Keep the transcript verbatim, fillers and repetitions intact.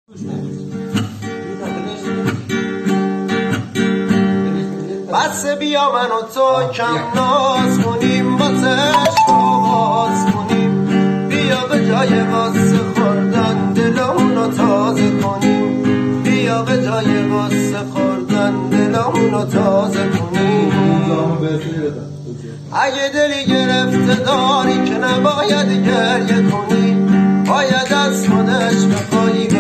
بس بیا من و تو کم ناز کنیم، واسه عشق آواز کنیم، بیا به جای واسه خوردن دلمونو تازه کنیم، بیا به جای واسه خوردن دلمونو تازه کنیم. اگه دلی گرفته داری که نباید گریه کنی، باید از خودش بخوایی